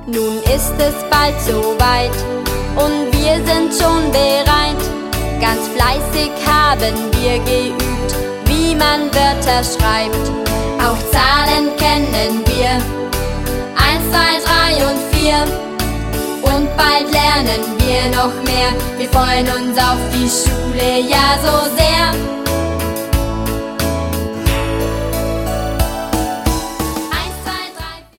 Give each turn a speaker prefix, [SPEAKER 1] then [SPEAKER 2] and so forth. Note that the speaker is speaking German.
[SPEAKER 1] Nun ist es bald soweit und wir sind schon bereit. Ganz fleißig haben wir geübt, wie man Wörter schreibt. Auch Zahlen kennen wir, 1, 2, 3 und 4. Und bald lernen wir noch mehr. Wir freuen uns auf die Schule ja so sehr.